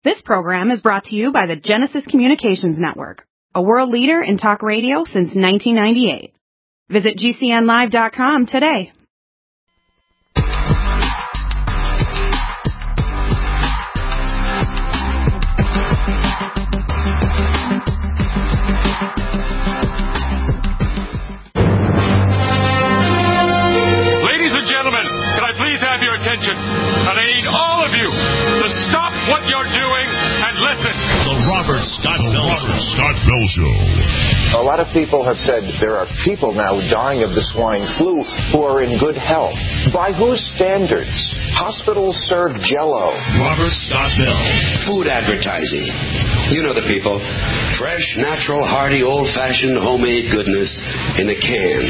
This program is brought to you by the Genesis Communications Network, a world leader in talk radio since 1998. Visit GCNlive.com today. Ladies and gentlemen, can I please have your attention? And I need all of you to stop what you're doing and listen. The Robert Scott Bell Show. A lot of people have said there are people now dying of the swine flu who are in good health. By whose standards? Hospitals serve Jell-O. Robert Scott Bell. Food advertising. You know the people. Fresh, natural, hearty, old-fashioned, homemade goodness in a can.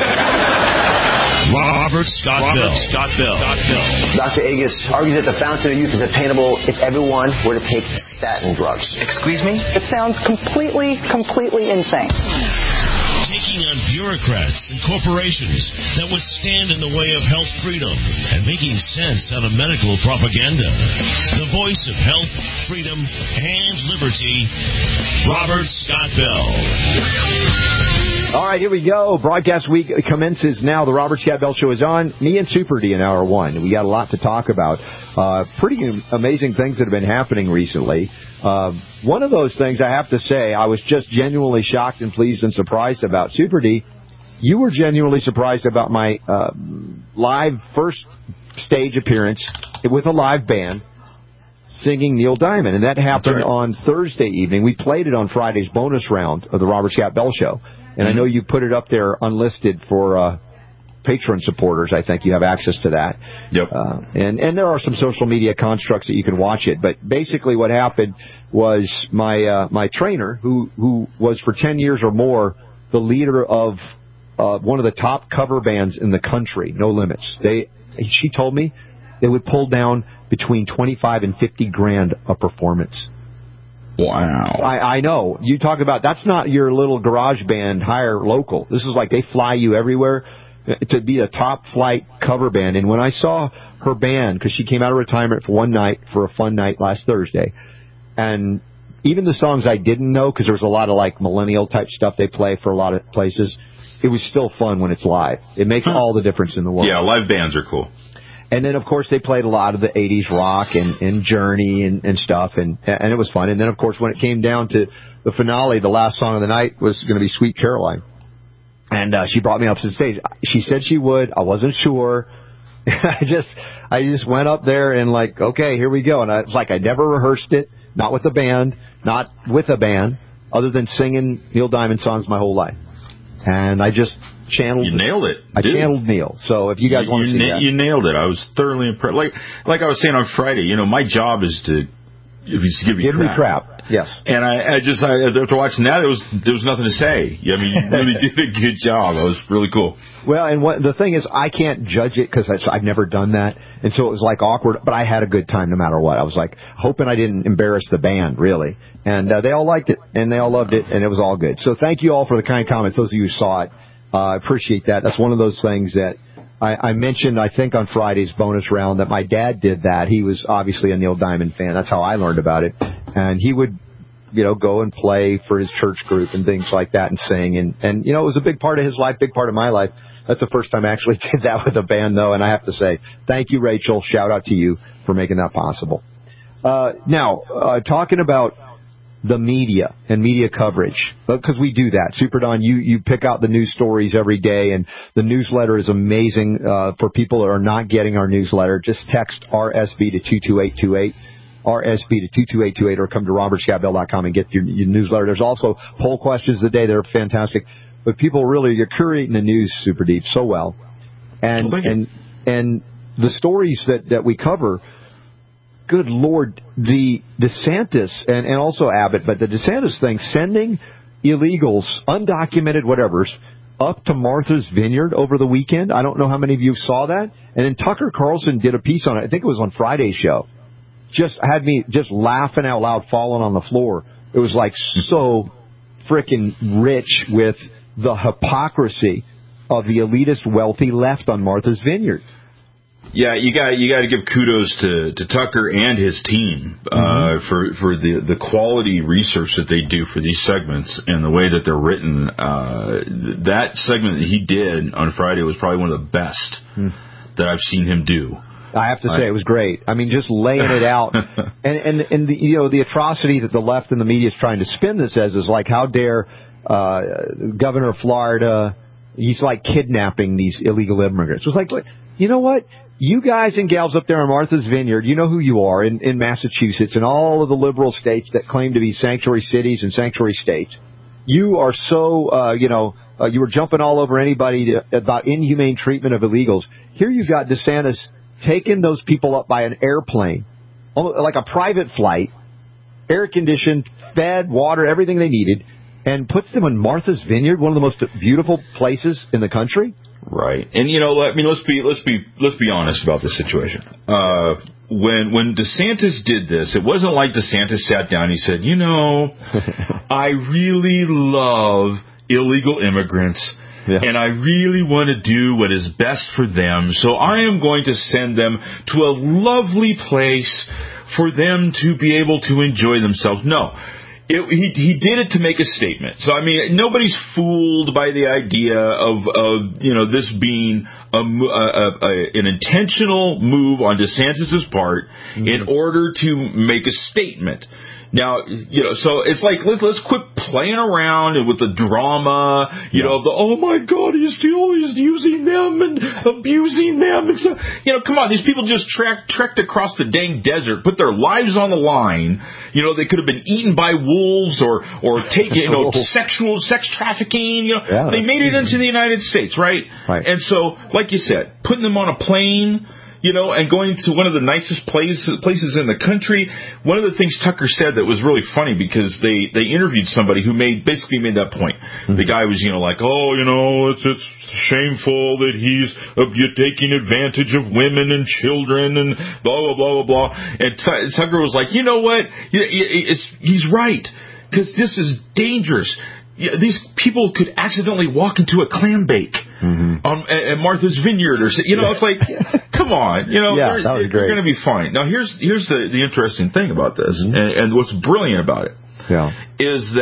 Robert Scott Bell. Dr. Agus argues that the fountain of youth is attainable if everyone were to take statin drugs. Excuse me? It sounds completely insane. Taking on bureaucrats and corporations that would stand in the way of health freedom and making sense out of medical propaganda. The voice of health, freedom, and liberty, Robert Scott Bell. All right, here we go. Broadcast week commences now. The Robert Scott Bell Show is on. Me and Super D in hour one. We got a lot to talk about. Pretty amazing things that have been happening recently. One of those things, I have to say, I was just genuinely shocked and pleased and surprised about. Super D, you were genuinely surprised about my live first stage appearance with a live band singing Neil Diamond. And that happened on Thursday evening. We played it on Friday's bonus round of the Robert Scott Bell Show. And I know you put it up there unlisted for patron supporters. I think you have access to that. Yep. And there are some social media constructs that you can watch it. But basically what happened was my trainer, who was for 10 years or more the leader of one of the top cover bands in the country, No Limits. She told me they would pull down between 25 and 50 grand a performance. Wow. I know. You talk about, that's not your little garage band hire local. This is like they fly you everywhere to be a top flight cover band. And when I saw her band, because she came out of retirement for one night, for a fun night last Thursday, and even the songs I didn't know, because there was a lot of like millennial type stuff they play for a lot of places, it was still fun when it's live. It makes all the difference in the world. Yeah, live bands are cool. And then, of course, they played a lot of the 80s rock and Journey and stuff, and it was fun. And then, of course, when it came down to the finale, the last song of the night was going to be Sweet Caroline. And she brought me up to the stage. She said she would. I wasn't sure. I just went up there and like, okay, here we go. And it's like I never rehearsed it, not with a band, not with a band, other than singing Neil Diamond songs my whole life. And I just channeled. You nailed it. I channeled Neil. So if you guys want to see that, you nailed it. I was thoroughly impressed. Like I was saying on Friday, my job is to give me crap. Yes. And I after watching that, there was nothing to say. I mean, you really did a good job. It was really cool. Well, and the thing is, I can't judge it because I've never done that, and so it was like awkward. But I had a good time no matter what. I was like hoping I didn't embarrass the band, really. And they all liked it, and they all loved it, and it was all good. So thank you all for the kind comments. Those of you who saw it, I appreciate that. That's one of those things that I mentioned, I think, on Friday's bonus round that my dad did that. He was obviously a Neil Diamond fan. That's how I learned about it. And he would, go and play for his church group and things like that and sing. And it was a big part of his life, big part of my life. That's the first time I actually did that with a band, though. And I have to say, thank you, Rachel. Shout out to you for making that possible. Now, talking about the media and media coverage, because we do that. Super Don, you pick out the news stories every day, and the newsletter is amazing. For people that are not getting our newsletter, just text RSB to 22828, RSB to 22828, or come to robertscottbell.com and get your newsletter. There's also poll questions of the day that are fantastic. But people really, you're curating the news, Super Deep, so well. And the stories that we cover, good Lord, the DeSantis and also Abbott, but the DeSantis thing, sending illegals, undocumented whatevers, up to Martha's Vineyard over the weekend. I don't know how many of you saw that. And then Tucker Carlson did a piece on it. I think it was on Friday's show. Just had me just laughing out loud, falling on the floor. It was like so freaking rich with the hypocrisy of the elitist wealthy left on Martha's Vineyard. Yeah, you got to give kudos to Tucker and his team for the quality research that they do for these segments and the way that they're written. That segment that he did on Friday was probably one of the best that I've seen him do. I have to say it was great. I mean, just laying it out, and the atrocity that the left and the media is trying to spin this as is like, how dare Governor of Florida? He's like kidnapping these illegal immigrants. It was like, you know what? You guys and gals up there in Martha's Vineyard, you know who you are in Massachusetts and all of the liberal states that claim to be sanctuary cities and sanctuary states. You are so, you were jumping all over anybody about inhumane treatment of illegals. Here you've got DeSantis taking those people up by an airplane, like a private flight, air-conditioned, fed, water, everything they needed, and puts them in Martha's Vineyard, one of the most beautiful places in the country. Right, and let's be honest about this situation. When DeSantis did this, it wasn't like DeSantis sat down and he said, I really love illegal immigrants. Yeah. And I really want to do what is best for them, so I am going to send them to a lovely place for them to be able to enjoy themselves. No. He did it to make a statement. So, I mean, nobody's fooled by the idea of this being an intentional move on DeSantis' part in order to make a statement. Now, so it's like, let's quit playing around with the drama, of the, oh my God, he's using them and abusing them. And so, come on, these people just trekked across the dang desert, put their lives on the line. They could have been eaten by wolves or taken, sex trafficking. They made it into the United States, right? And so, like you said, putting them on a plane, and going to one of the nicest places in the country. One of the things Tucker said that was really funny because they interviewed somebody who basically made that point. The guy was, it's shameful that he's taking advantage of women and children and blah, blah, blah, blah, blah. And Tucker was like, you know what? He's right, because this is dangerous. These people could accidentally walk into a clam bake at Martha's Vineyard, or it's like, come on, they're going to be fine. Now, here's the interesting thing about this, and what's brilliant about it, is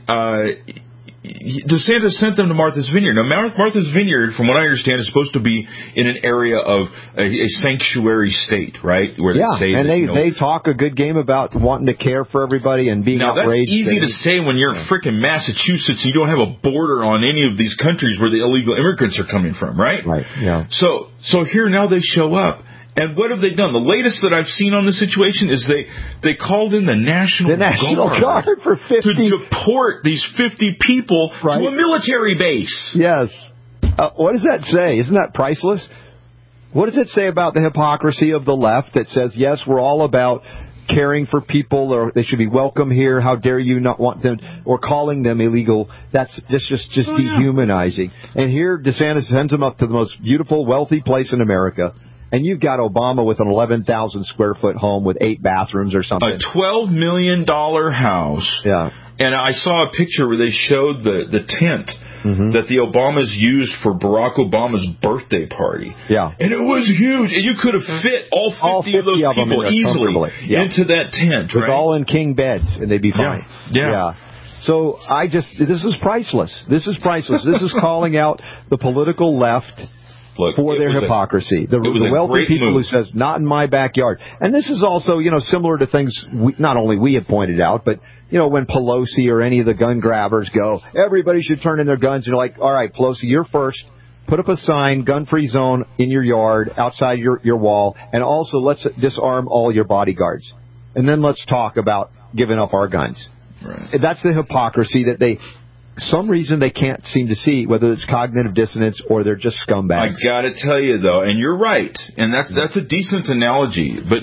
that DeSantis sent them to Martha's Vineyard. Now, Martha's Vineyard, from what I understand, is supposed to be in an area of a sanctuary state, right? Where they say they talk a good game about wanting to care for everybody and being outraged. Now, that's easy to say when you're frickin' Massachusetts and you don't have a border on any of these countries where the illegal immigrants are coming from, right? Right, yeah. So here now they show up. And what have they done? The latest that I've seen on the situation is they called in the National Guard for 50 to deport these 50 people to a military base. Yes. What does that say? Isn't that priceless? What does it say about the hypocrisy of the left that says, yes, we're all about caring for people, or they should be welcome here, how dare you not want them, or calling them illegal? That's just dehumanizing. And here DeSantis sends them up to the most beautiful, wealthy place in America. And you've got Obama with an 11,000 square foot home with 8 bathrooms or something. A $12 million house. Yeah. And I saw a picture where they showed the tent that the Obamas used for Barack Obama's birthday party. Yeah. And it was huge. And you could have fit all 50 of those people easily into that tent, With all in king beds, and they'd be fine. Yeah. So this is priceless. This is priceless. This is calling out the political left for their hypocrisy. The wealthy people who says, not in my backyard. And this is also, similar to things not only we have pointed out, but, when Pelosi or any of the gun grabbers go, everybody should turn in their guns. And you're like, all right, Pelosi, you're first. Put up a sign, gun-free zone in your yard, outside your wall. And also, let's disarm all your bodyguards. And then let's talk about giving up our guns. Right. That's the hypocrisy that some reason they can't seem to see, whether it's cognitive dissonance or they're just scumbags. I got to tell you, though, and you're right, and that's a decent analogy, but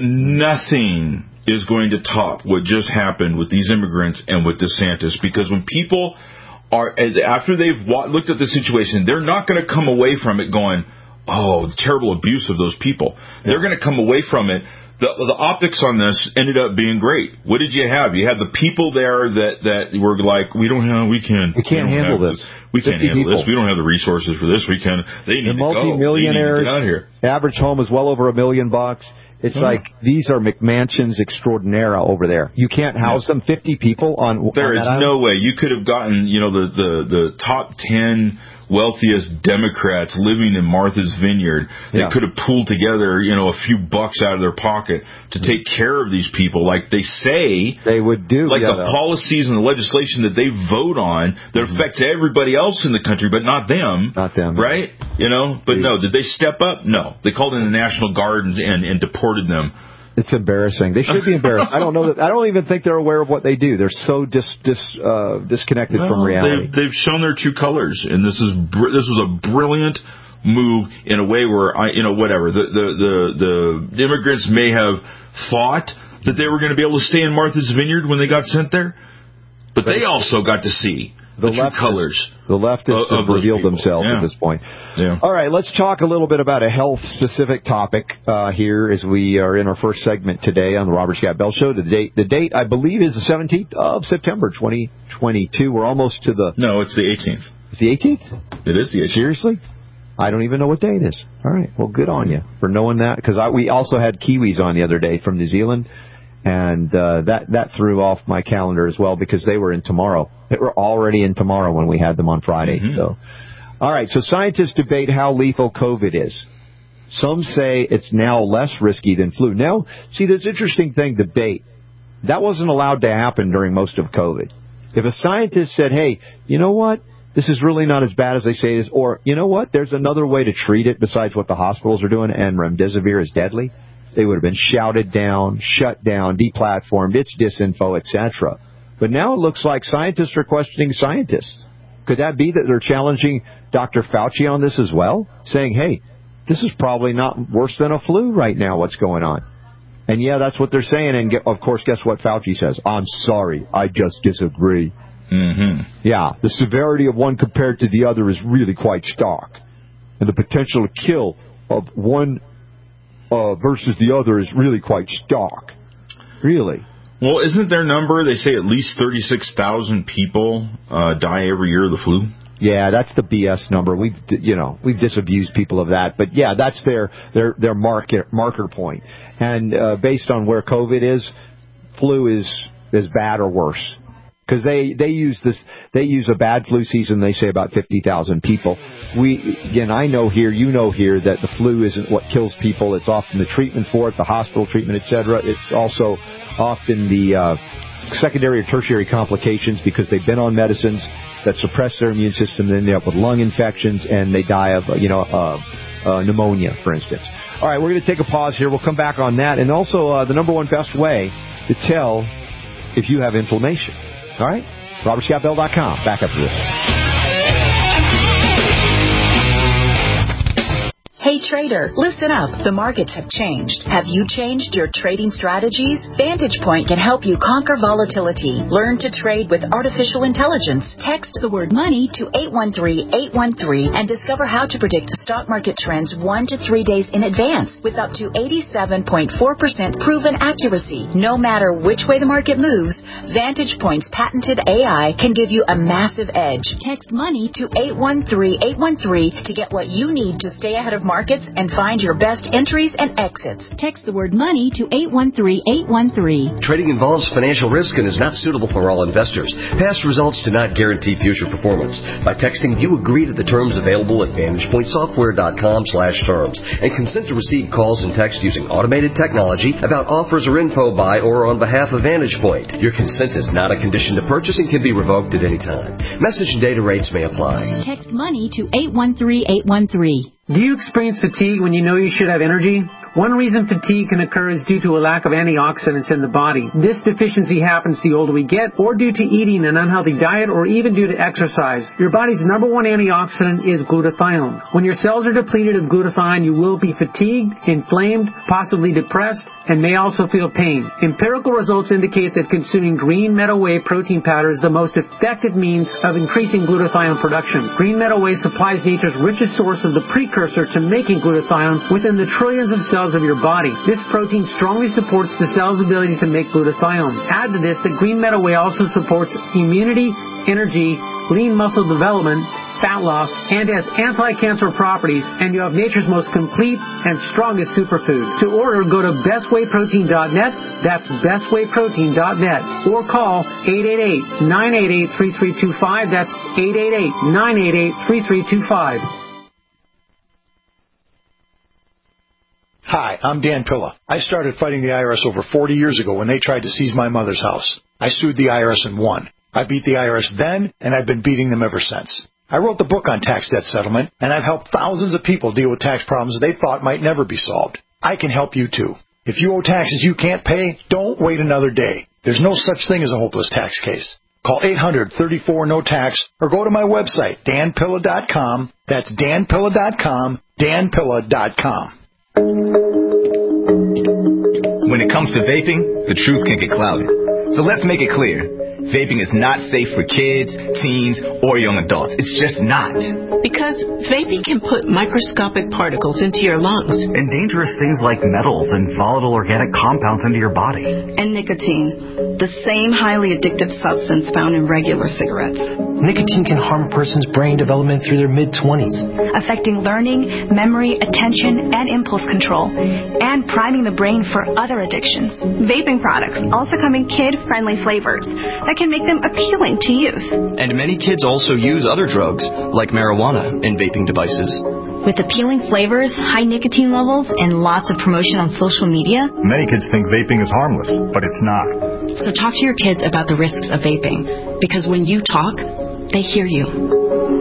nothing is going to top what just happened with these immigrants and with DeSantis, because when people are, after they've looked at the situation, they're not going to come away from it going, oh, the terrible abuse of those people. They're going to come away from it the optics on this ended up being great. What did you have? You had the people there that were like, we can't handle this. We can't handle this. We don't have the resources for this. They need to go. The multi-millionaires. Get out of here. Average home is well over $1 million. It's like these are McMansions extraordinaire over there. You can't house them 50 people on. There is no way you could have gotten the top 10 wealthiest Democrats living in Martha's Vineyard. They could have pulled together a few bucks out of their pocket to take care of these people, like they say they would do. Like the policies and the legislation that they vote on that affects everybody else in the country, but not them. Not them, right? But no, did they step up? No, they called in the National Guard and deported them. It's embarrassing. They should be embarrassed. I don't know that. I don't even think they're aware of what they do. They're so disconnected from reality. They've shown their true colors, and this was a brilliant move in a way where whatever the immigrants may have thought that they were going to be able to stay in Martha's Vineyard when they got sent there, but they also got to see the true colors. The leftists have revealed themselves at this point. Yeah. All right, let's talk a little bit about a health-specific topic here as we are in our first segment today on the Robert Scott Bell Show. The date, I believe, is the 17th of September, 2022. We're almost to the... No, it's the 18th. It's the 18th? It is the 18th. Seriously? I don't even know what day it is. All right, well, good on you for knowing that, because we also had Kiwis on the other day from New Zealand, and that threw off my calendar as well because they were in tomorrow. They were already in tomorrow when we had them on Friday, so... All right, so scientists debate how lethal COVID is. Some say it's now less risky than flu. Now, see, this interesting thing, debate. That wasn't allowed to happen during most of COVID. If a scientist said, hey, you know what, this is really not as bad as they say it is, or, you know what, there's another way to treat it besides what the hospitals are doing, and remdesivir is deadly, they would have been shouted down, shut down, deplatformed, it's disinfo, etc. But now it looks like scientists are questioning scientists. Could that be that they're challenging Dr. Fauci on this as well? Saying, hey, this is probably not worse than a flu right now, what's going on? And yeah, that's what they're saying. And of course, guess what Fauci says? I'm sorry, I just disagree. Mm-hmm. Yeah, the severity of one compared to the other is really quite stark. And the potential to kill of one versus the other is really quite stark. Really. Well, isn't their number, they say at least 36,000 people die every year of the flu? Yeah, that's the BS number. We've disabused people of that. But yeah, that's their marker point. And based on where COVID is, flu is bad or worse. Because they use a bad flu season, they say about 50,000 people. I know here, that the flu isn't what kills people. It's often the treatment for it, the hospital treatment, etc. It's also often the secondary or tertiary complications because they've been on medicines that suppress their immune system, then they end up with lung infections, and they die of pneumonia, for instance. All right, we're going to take a pause here. We'll come back on that, and also the number one best way to tell if you have inflammation. All right? RobertScottBell.com. Back after this. Hey trader, listen up. The markets have changed. Have you changed your trading strategies? Vantage Point can help you conquer volatility. Learn to trade with artificial intelligence. Text the word money to 813-813 and discover how to predict stock market trends 1 to 3 days in advance with up to 87.4% proven accuracy. No matter which way the market moves, Vantage Point's patented AI can give you a massive edge. Text money to 813-813 to get what you need to stay ahead of markets and find your best entries and exits. Text the word money to 813-813. Trading involves financial risk and is not suitable for all investors. Past results do not guarantee future performance. By texting, you agree to the terms available at VantagePointSoftware.com/terms and consent to receive calls and text using automated technology about offers or info by or on behalf of Vantage Point. Your consent is not a condition to purchase and can be revoked at any time. Message and data rates may apply. Text money to 813-813. Do you experience fatigue when you know you should have energy? One reason fatigue can occur is due to a lack of antioxidants in the body. This deficiency happens the older we get, or due to eating an unhealthy diet, or even due to exercise. Your body's number one antioxidant is glutathione. When your cells are depleted of glutathione, you will be fatigued, inflamed, possibly depressed, and may also feel pain. Empirical results indicate that consuming green meadow whey protein powder is the most effective means of increasing glutathione production. Green meadow whey supplies nature's richest source of the precursor precursor to making glutathione within the trillions of cells of your body. This protein strongly supports the cell's ability to make glutathione. Add to this that green meadow whey also supports immunity, energy, lean muscle development, fat loss, and has anti-cancer properties, and you have nature's most complete and strongest superfood. To order, go to bestwayprotein.net, that's bestwayprotein.net, or call 888-988-3325, that's 888-988-3325. Hi, I'm Dan Pilla. I started fighting the IRS over 40 years ago when they tried to seize my mother's house. I sued the IRS and won. I beat the IRS then, and I've been beating them ever since. I wrote the book on tax debt settlement, and I've helped thousands of people deal with tax problems they thought might never be solved. I can help you too. If you owe taxes you can't pay, don't wait another day. There's no such thing as a hopeless tax case. Call 800-34-NO-TAX or go to my website, danpilla.com. That's danpilla.com, danpilla.com. When it comes to vaping, the truth can get clouded. So let's make it clear. Vaping is not safe for kids, teens, or young adults. It's just not. Because vaping can put microscopic particles into your lungs. And dangerous things like metals and volatile organic compounds into your body. And nicotine, the same highly addictive substance found in regular cigarettes. Nicotine can harm a person's brain development through their mid-20s. Affecting learning, memory, attention, and impulse control. And priming the brain for other addictions. Vaping products also come in kid-friendly flavors that can make them appealing to youth. And many kids also use other drugs, like marijuana, in vaping devices. With appealing flavors, high nicotine levels, and lots of promotion on social media, many kids think vaping is harmless, but it's not. So talk to your kids about the risks of vaping, because when you talk, they hear you.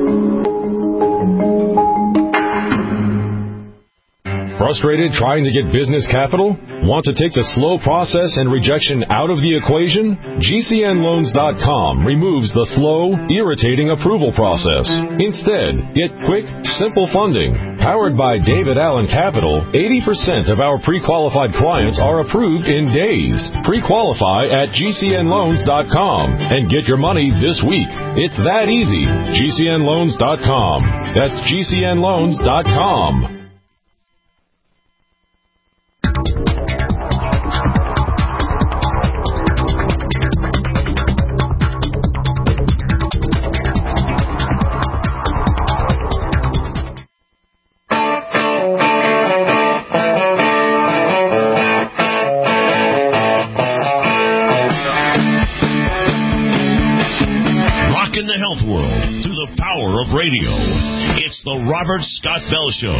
Frustrated trying to get business capital? Want to take the slow process and rejection out of the equation? GCNloans.com removes the slow, irritating approval process. Instead, get quick, simple funding. Powered by David Allen Capital, 80% of our pre-qualified clients are approved in days. Pre-qualify at GCNloans.com and get your money this week. It's that easy. GCNloans.com. That's GCNloans.com. Radio. It's the Robert Scott Bell Show.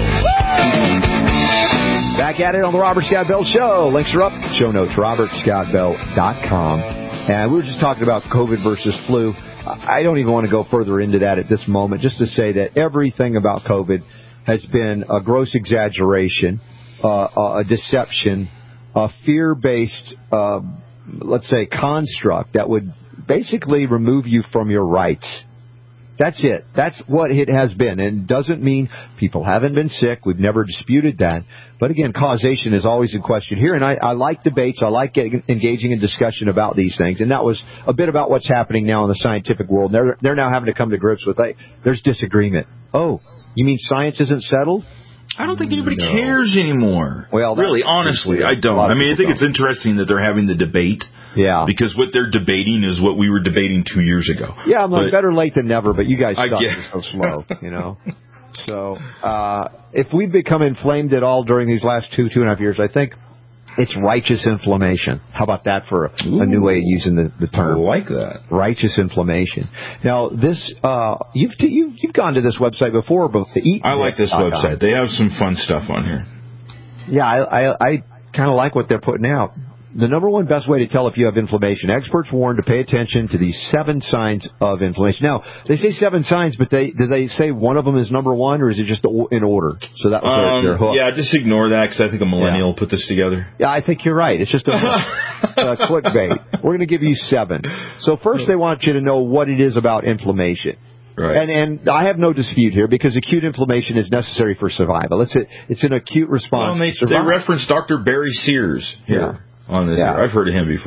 Back at it on the Robert Scott Bell Show. Links are up. Show notes, robertscottbell.com. And we were just talking about COVID versus flu. I don't even want to go further into that at this moment, just to say that everything about COVID has been a gross exaggeration, a deception, a fear-based, let's say, construct that would basically remove you from your rights. That's it. That's what it has been. And it doesn't mean people haven't been sick. We've never disputed that. But again, causation is always in question here. And I like debates. I like engaging in discussion about these things. And that was a bit about what's happening now in the scientific world. They're now having to come to grips with, there's disagreement. Oh, you mean science isn't settled? I don't think anybody cares anymore. Well, really, honestly, I don't. I mean, I think it's interesting that they're having the debate. Yeah. Because what they're debating is what we were debating 2 years ago. Yeah, I'm like, better late than never, but you guys suck. You're so slow, you know. So, if we've become inflamed at all during these last 2.5 years, I think it's righteous inflammation. How about that for a new way of using the term? I like that. Righteous inflammation. Now, this, you've gone to this website before, but I like this website. They have some fun stuff on here. Yeah, I kind of like what they're putting out. The number one best way to tell if you have inflammation. Experts warn to pay attention to these 7 signs of inflammation. Now, they say 7 signs, but do they say one of them is number 1, or is it just in order? So that was their hook. Yeah, just ignore that, because I think a millennial put this together. Yeah, I think you're right. It's just a clickbait. We're going to give you 7. So first they want you to know what it is about inflammation. Right. And I have no dispute here, because acute inflammation is necessary for survival. It's an acute response. Well, they reference Dr. Barry Sears here. Yeah. On this, I've heard of him before.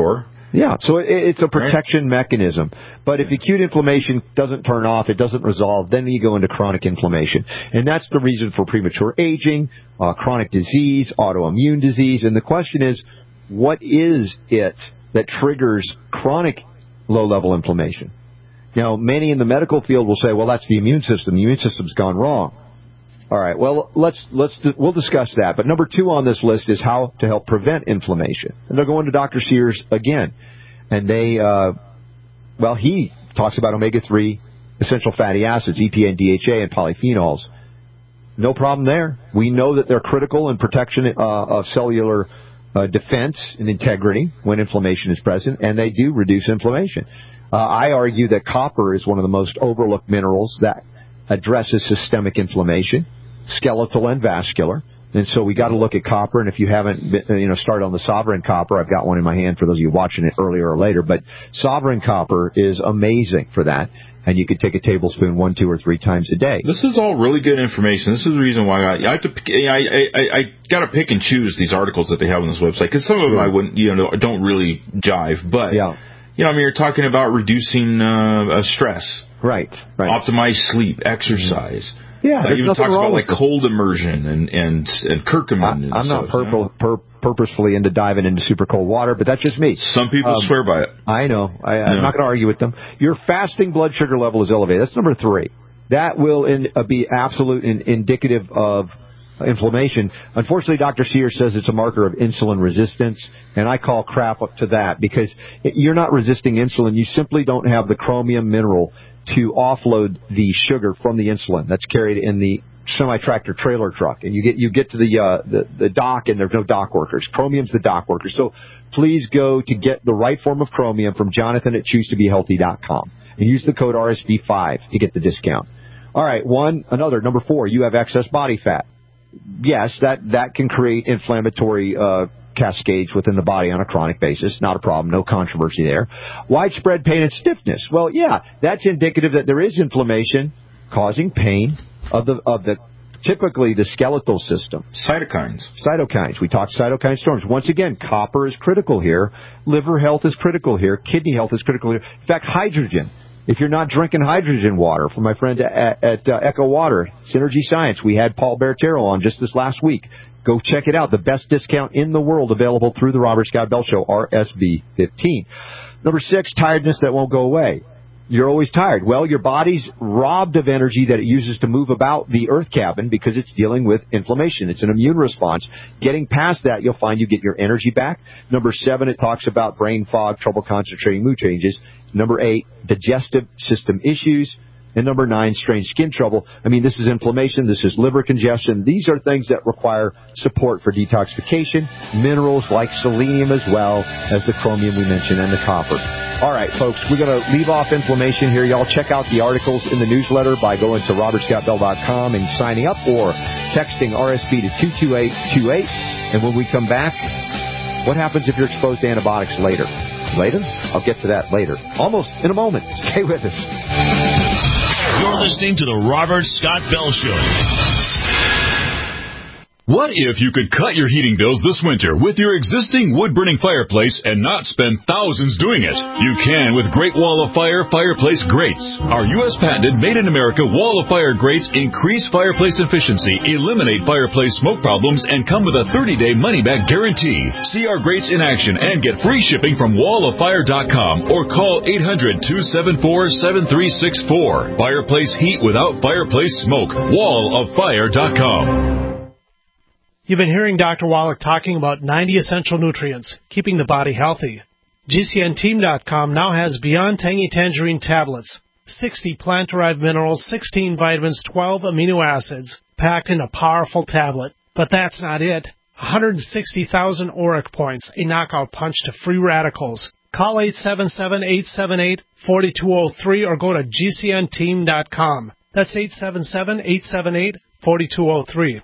Yeah, so it's a protection mechanism. But if acute inflammation doesn't turn off, it doesn't resolve, then you go into chronic inflammation. And that's the reason for premature aging, chronic disease, autoimmune disease. And the question is, what is it that triggers chronic low-level inflammation? Now, many in the medical field will say, well, that's the immune system. The immune system's gone wrong. All right, well, we'll discuss that. But number 2 on this list is how to help prevent inflammation. And they'll go into Dr. Sears again. And he talks about omega-3 essential fatty acids, EPA and DHA, and polyphenols. No problem there. We know that they're critical in protection of cellular defense and integrity when inflammation is present, and they do reduce inflammation. I argue that copper is one of the most overlooked minerals that addresses systemic inflammation, skeletal and vascular. And so we got to look at copper. And if you haven't started on the Sovereign Copper, I've got one in my hand for those of you watching it earlier or later. But Sovereign Copper is amazing for that. And you could take a tablespoon 1, 2, or 3 times a day. This is all really good information. This is the reason why I got to pick and choose these articles that they have on this website, because some of them I wouldn't, don't really jive. But you're talking about reducing stress, right? Optimize sleep, exercise. Yeah, even talks about like cold immersion and curcumin. I'm not purposefully into diving into super cold water, but that's just me. Some people swear by it. I know. I'm not going to argue with them. Your fasting blood sugar level is elevated. That's number 3. That will be absolute indicative of inflammation. Unfortunately, Dr. Sears says it's a marker of insulin resistance, and I call crap up to that, because you're not resisting insulin. You simply don't have the chromium mineral to offload the sugar from the insulin that's carried in the semi-tractor trailer truck. And you get to the dock, and there's no dock workers. Chromium's the dock worker. So please go to get the right form of chromium from Jonathan at ChooseToBeHealthy.com and use the code RSB5 to get the discount. All right, number 4, you have excess body fat. Yes, that can create inflammatory cascades within the body on a chronic basis. Not a problem. No controversy there. Widespread pain and stiffness. Well, yeah, that's indicative that there is inflammation causing pain of the typically the skeletal system. Cytokines. We talked cytokine storms. Once again, copper is critical here. Liver health is critical here. Kidney health is critical here. In fact, hydrogen. If you're not drinking hydrogen water, from my friend at Echo Water, Synergy Science, we had Paul Bertero on just this last week. Go check it out. The best discount in the world available through the Robert Scott Bell Show, RSB15. Number 6, tiredness that won't go away. You're always tired. Well, your body's robbed of energy that it uses to move about the earth cabin because it's dealing with inflammation. It's an immune response. Getting past that, you'll find you get your energy back. Number 7, it talks about brain fog, trouble concentrating, mood changes. Number 8, digestive system issues. And number 9, strange skin trouble. I mean, this is inflammation. This is liver congestion. These are things that require support for detoxification. Minerals like selenium as well as the chromium we mentioned and the copper. All right, folks, we're going to leave off inflammation here. Y'all check out the articles in the newsletter by going to robertscottbell.com and signing up, or texting RSB to 22828. And when we come back, what happens if you're exposed to antibiotics later? I'll get to that later. Almost in a moment. Stay with us. You're listening to the Robert Scott Bell Show. What if you could cut your heating bills this winter with your existing wood-burning fireplace and not spend thousands doing it? You can with Great Wall of Fire fireplace grates. Our U.S. patented made-in-America Wall of Fire grates increase fireplace efficiency, eliminate fireplace smoke problems, and come with a 30-day money-back guarantee. See our grates in action and get free shipping from walloffire.com or call 800-274-7364. Fireplace heat without fireplace smoke. walloffire.com. You've been hearing Dr. Wallach talking about 90 essential nutrients, keeping the body healthy. GCNteam.com now has Beyond Tangy Tangerine tablets, 60 plant-derived minerals, 16 vitamins, 12 amino acids, packed in a powerful tablet. But that's not it. 160,000 auric points, a knockout punch to free radicals. Call 877-878-4203 or go to GCNteam.com. That's 877-878-4203.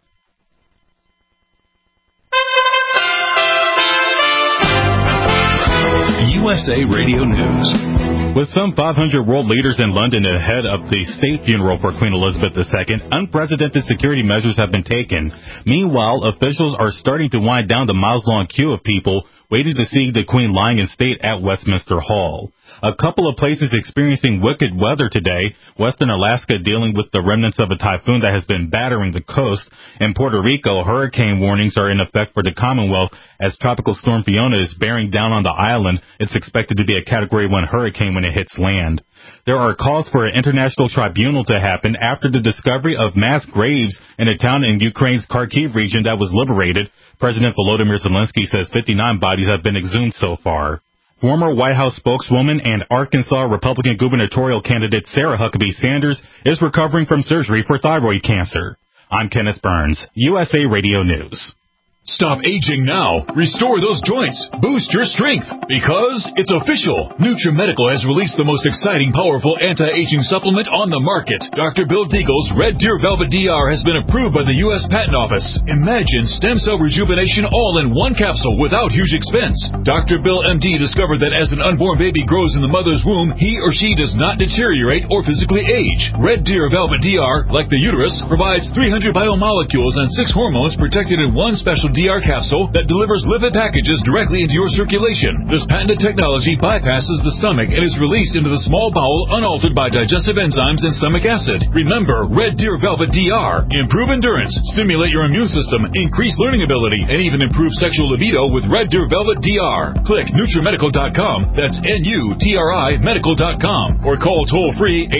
USA Radio News. With some 500 world leaders in London ahead of the state funeral for Queen Elizabeth II, unprecedented security measures have been taken. Meanwhile, officials are starting to wind down the miles-long queue of people waiting to see the Queen lying in state at Westminster Hall. A couple of places experiencing wicked weather today. Western Alaska dealing with the remnants of a typhoon that has been battering the coast. In Puerto Rico, hurricane warnings are in effect for the Commonwealth as Tropical Storm Fiona is bearing down on the island. It's expected to be a Category 1 hurricane when it hits land. There are calls for an international tribunal to happen after the discovery of mass graves in a town in Ukraine's Kharkiv region that was liberated. President Volodymyr Zelensky says 59 bodies have been exhumed so far. Former White House spokeswoman and Arkansas Republican gubernatorial candidate Sarah Huckabee Sanders is recovering from surgery for thyroid cancer. I'm Kenneth Burns, USA Radio News. Stop aging now. Restore those joints. Boost your strength. Because it's official. NutriMedical has released the most exciting, powerful anti-aging supplement on the market. Dr. Bill Deagle's Red Deer Velvet DR has been approved by the U.S. Patent Office. Imagine stem cell rejuvenation all in one capsule without huge expense. Dr. Bill MD discovered that as an unborn baby grows in the mother's womb, he or she does not deteriorate or physically age. Red Deer Velvet DR, like the uterus, provides 300 biomolecules and 6 hormones protected in one special DR capsule that delivers lipid packages directly into your circulation. This patented technology bypasses the stomach and is released into the small bowel unaltered by digestive enzymes and stomach acid. Remember, Red Deer Velvet DR. Improve endurance, stimulate your immune system, increase learning ability, and even improve sexual libido with Red Deer Velvet DR. Click NutriMedical.com, that's NUTRI Medical.com, or call toll-free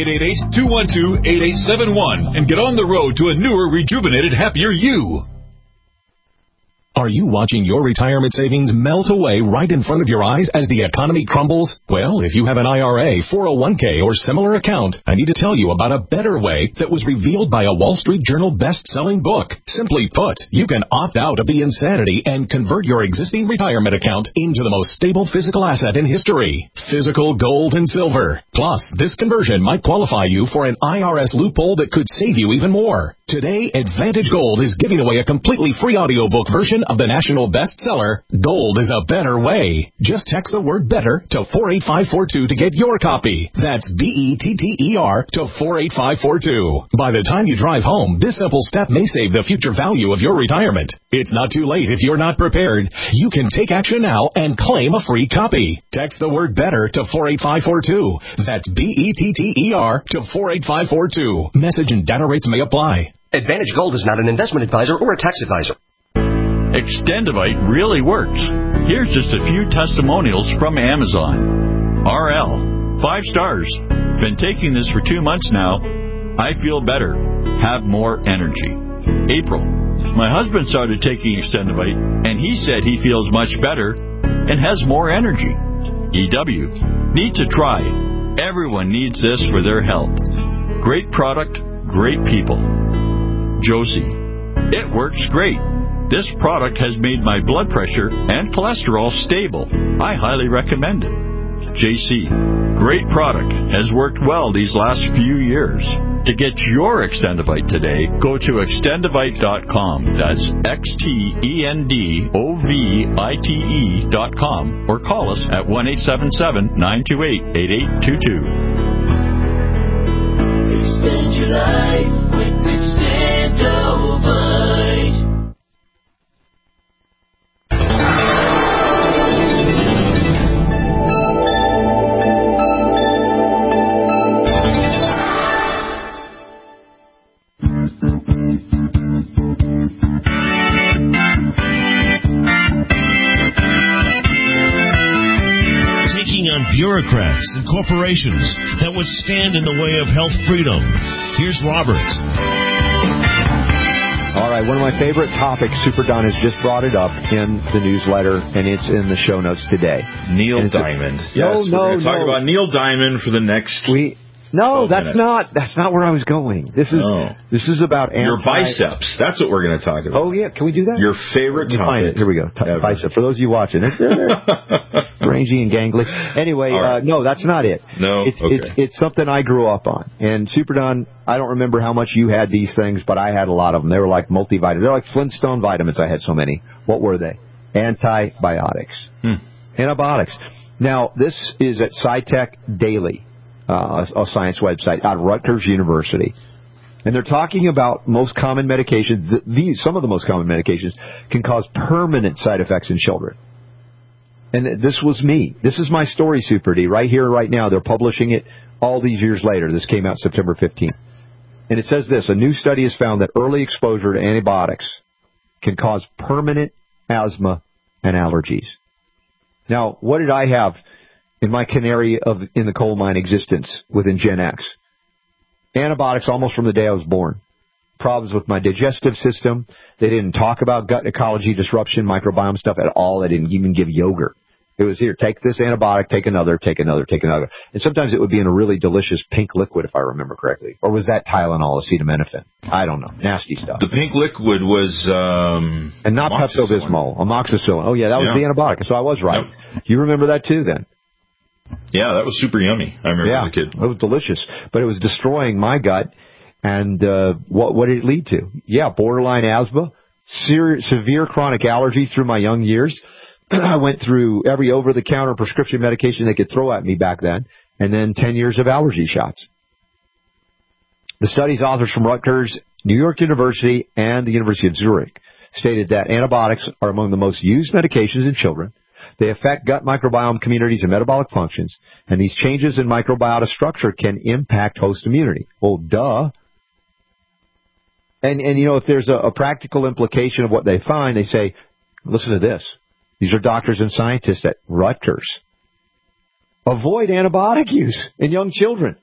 888-212-8871 and get on the road to a newer, rejuvenated, happier you. Are you watching your retirement savings melt away right in front of your eyes as the economy crumbles? Well, if you have an IRA, 401k, or similar account, I need to tell you about a better way that was revealed by a Wall Street Journal best-selling book. Simply put, you can opt out of the insanity and convert your existing retirement account into the most stable physical asset in history, physical gold and silver. Plus, this conversion might qualify you for an IRS loophole that could save you even more. Today, Advantage Gold is giving away a completely free audiobook version of the national bestseller, Gold is a Better Way. Just text the word BETTER to 48542 to get your copy. That's BETTER to 48542. By the time you drive home, this simple step may save the future value of your retirement. It's not too late if you're not prepared. You can take action now and claim a free copy. Text the word BETTER to 48542. That's BETTER to 48542. Message and data rates may apply. Advantage Gold is not an investment advisor or a tax advisor. Extendivite really works. Here's just a few testimonials from Amazon. RL, 5 stars. Been taking this for 2 months now. I feel better. Have more energy. April, my husband started taking Extendivite, and he said he feels much better and has more energy. EW, need to try. Everyone needs this for their health. Great product, great people. Josie, it works great. This product has made my blood pressure and cholesterol stable. I highly recommend it. JC, great product. Has worked well these last few years. To get your Extendivite today, go to extendivite.com. That's XTENDOVITE.com or call us at 1-877-928-8822. Extend your life with Extendovite. Bureaucrats and corporations that would stand in the way of health freedom. Here's Robert. All right, one of my favorite topics, Super Don has just brought it up in the newsletter, and it's in the show notes today. Neil Diamond. Yes, we're going to talk about Neil Diamond for the next... No, that's not where I was going. This is about your biceps. That's what we're going to talk about. Oh yeah, can we do that? Your favorite topic. Here we go. Bicep. For those of you watching, it's rangy and gangly. Anyway, no, that's not it. No, it's something I grew up on. And Super Don, I don't remember how much you had these things, but I had a lot of them. They were like multivitamins. They're like Flintstone vitamins. I had so many. What were they? Antibiotics. Antibiotics. Now, this is at SciTech Daily. A science website out of Rutgers University. And they're talking about most common medications. Some of the most common medications can cause permanent side effects in children. And this was me. This is my story, Super D, right here, right now. They're publishing it all these years later. This came out September 15th. And it says this: a new study has found that early exposure to antibiotics can cause permanent asthma and allergies. Now, what did I have in my canary in the coal mine existence within Gen X? Antibiotics almost from the day I was born. Problems with my digestive system. They didn't talk about gut ecology disruption, microbiome stuff at all. They didn't even give yogurt. It was here, take this antibiotic, take another, take another, take another. And sometimes it would be in a really delicious pink liquid, if I remember correctly. Or was that Tylenol, acetaminophen? I don't know. Nasty stuff. The pink liquid was... and not Pepto-Bismol, amoxicillin. Oh, yeah, that was the antibiotic. So I was right. Yep. You remember that too, then? Yeah, that was super yummy. I remember as a kid. It was delicious. But it was destroying my gut. And what did it lead to? Yeah, borderline asthma, severe chronic allergy through my young years. I went through every over-the-counter prescription medication they could throw at me back then, and then 10 years of allergy shots. The study's authors from Rutgers, New York University, and the University of Zurich stated that antibiotics are among the most used medications in children. They affect gut microbiome communities and metabolic functions, and these changes in microbiota structure can impact host immunity. Well, duh. And you know, if there's a practical implication of what they find, they say, listen to this. These are doctors and scientists at Rutgers. Avoid antibiotic use in young children.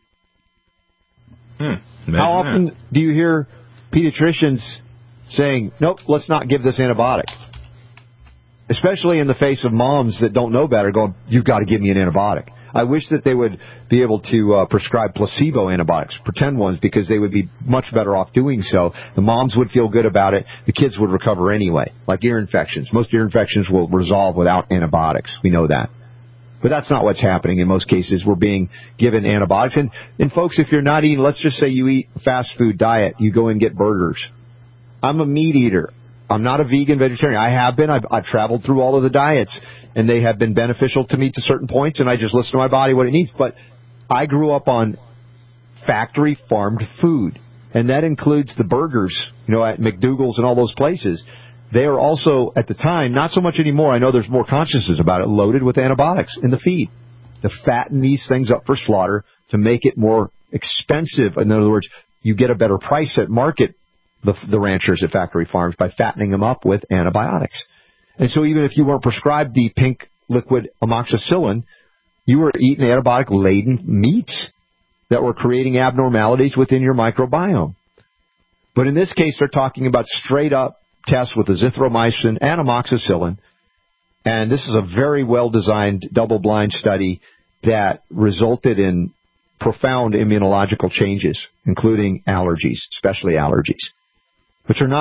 How often do you hear pediatricians saying, nope, let's not give this antibiotic? Especially in the face of moms that don't know better going, you've got to give me an antibiotic. I wish that they would be able to prescribe placebo antibiotics, pretend ones, because they would be much better off doing so. The moms would feel good about it. The kids would recover anyway, like ear infections. Most ear infections will resolve without antibiotics. We know that. But that's not what's happening. In most cases, we're being given antibiotics. And folks, if you're not eating, let's just say you eat a fast food diet, you go and get burgers. I'm a meat eater. I'm not a vegan vegetarian. I have been. I've traveled through all of the diets, and they have been beneficial to me to certain points, and I just listen to my body what it needs. But I grew up on factory farmed food, and that includes the burgers, you know, at McDougal's and all those places. They are also, at the time, not so much anymore, I know there's more consciousness about it, loaded with antibiotics in the feed to fatten these things up for slaughter, to make it more expensive. In other words, you get a better price at market, the ranchers at factory farms, by fattening them up with antibiotics. And so even if you weren't prescribed the pink liquid amoxicillin, you were eating antibiotic-laden meats that were creating abnormalities within your microbiome. But in this case, they're talking about straight-up tests with azithromycin and amoxicillin. And this is a very well-designed double-blind study that resulted in profound immunological changes, including allergies, especially allergies. But you're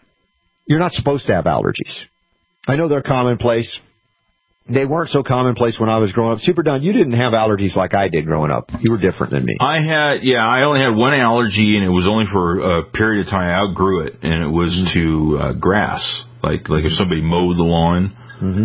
not supposed to have allergies. I know they're commonplace. They weren't so commonplace when I was growing up. Super Don, you didn't have allergies like I did growing up. You were different than me. I only had one allergy, and it was only for a period of time. I outgrew it, and it was to grass. Like if somebody mowed the lawn,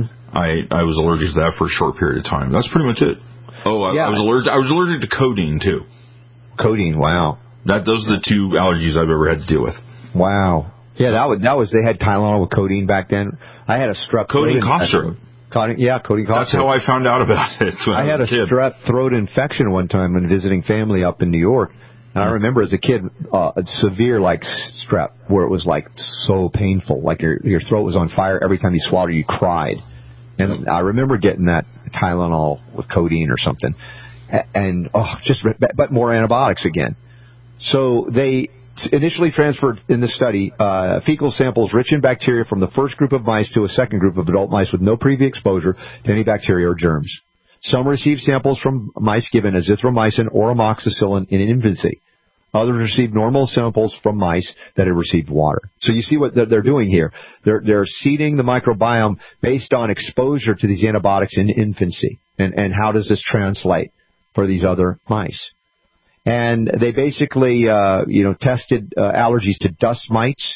I was allergic to that for a short period of time. That's pretty much it. I was allergic to codeine too. Codeine, wow. Those are the two allergies I've ever had to deal with. Wow. Yeah, that was they had Tylenol with codeine back then. I had a strep codeine cough syrup. Codeine cough syrup. That's how I found out about it. I had a strep throat infection one time when visiting family up in New York. And I remember as a kid, a severe like strep, where it was like so painful, like your throat was on fire every time you swallowed, you cried. And I remember getting that Tylenol with codeine or something, and but more antibiotics again. So they initially transferred in this study fecal samples rich in bacteria from the first group of mice to a second group of adult mice with no previous exposure to any bacteria or germs. Some received samples from mice given azithromycin or amoxicillin in infancy. Others received normal samples from mice that had received water. So you see what they're doing here. They're seeding the microbiome based on exposure to these antibiotics in infancy. And how does this translate for these other mice? And they basically, tested allergies to dust mites,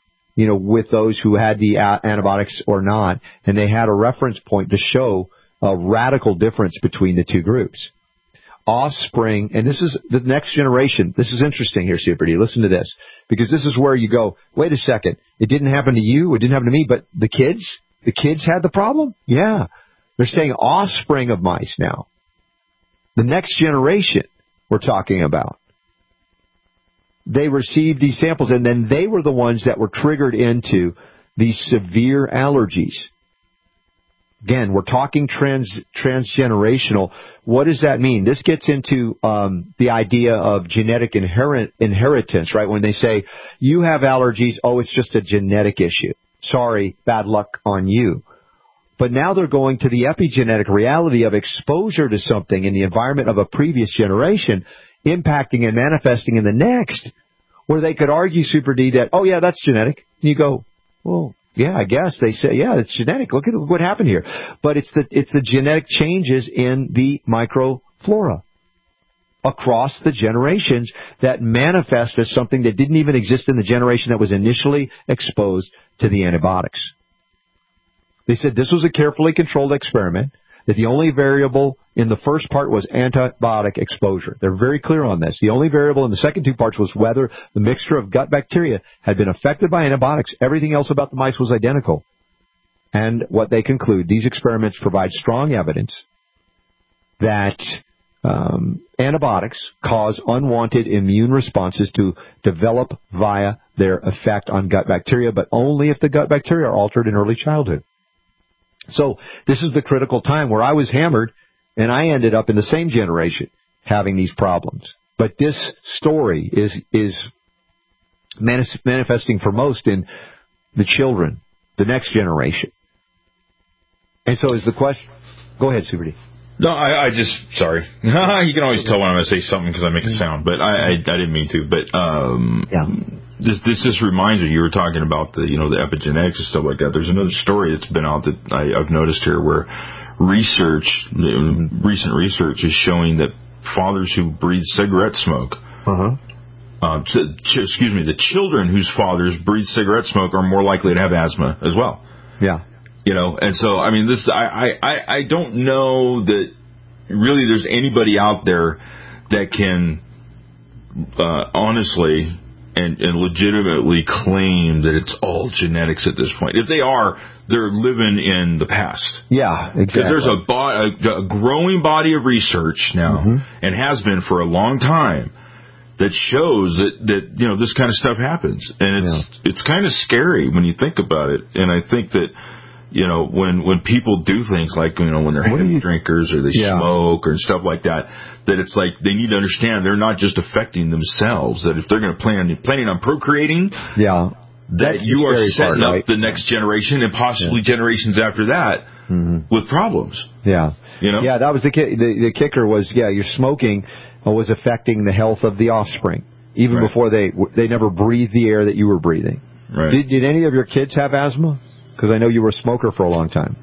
with those who had the antibiotics or not. And they had a reference point to show a radical difference between the two groups. Offspring, and this is the next generation. This is interesting here, Super D. Listen to this, because this is where you go, wait a second, it didn't happen to you, it didn't happen to me, but the kids had the problem? Yeah. They're saying offspring of mice now. The next generation we're talking about. They received these samples, and then they were the ones that were triggered into these severe allergies. Again, we're talking transgenerational. What does that mean? This gets into the idea of genetic inheritance, right? When they say, you have allergies, oh, it's just a genetic issue. Sorry, bad luck on you. But now they're going to the epigenetic reality of exposure to something in the environment of a previous generation impacting and manifesting in the next, where they could argue, Super D, that, oh, yeah, that's genetic. And you go, well, yeah, I guess. They say, yeah, it's genetic. Look what happened here. But it's the genetic changes in the microflora across the generations that manifest as something that didn't even exist in the generation that was initially exposed to the antibiotics. They said this was a carefully controlled experiment, that the only variable in the first part was antibiotic exposure. They're very clear on this. The only variable in the second two parts was whether the mixture of gut bacteria had been affected by antibiotics. Everything else about the mice was identical. And what they conclude, these experiments provide strong evidence that antibiotics cause unwanted immune responses to develop via their effect on gut bacteria, but only if the gut bacteria are altered in early childhood. So this is the critical time where I was hammered, and I ended up in the same generation having these problems. But this story is manifesting for most in the children, the next generation. And so is the question... Go ahead, Super D. No, I just... Sorry. You can always tell when I'm going to say something because I make a sound, but I didn't mean to. But This just reminds me, you were talking about the epigenetics and stuff like that. There's another story that's been out that I've noticed here where recent research is showing that fathers who breathe cigarette smoke, the children whose fathers breathe cigarette smoke are more likely to have asthma as well. Yeah. And so, I mean, I don't know that really there's anybody out there that can honestly and legitimately claim that it's all genetics at this point. If they are, they're living in the past. Yeah, exactly. Because there's a growing body of research now, and has been for a long time, that shows that this kind of stuff happens. And it's kind of scary when you think about it. And I think that when people do things like, when they're heavy drinkers or they smoke or stuff like that it's like they need to understand they're not just affecting themselves, that if they're going to planning on procreating, that you are setting up the next generation and possibly generations after that with problems. Yeah. Yeah, that was the kicker was, your smoking was affecting the health of the offspring, even before they never breathed the air that you were breathing. Right. Did any of your kids have asthma? Because I know you were a smoker for a long time.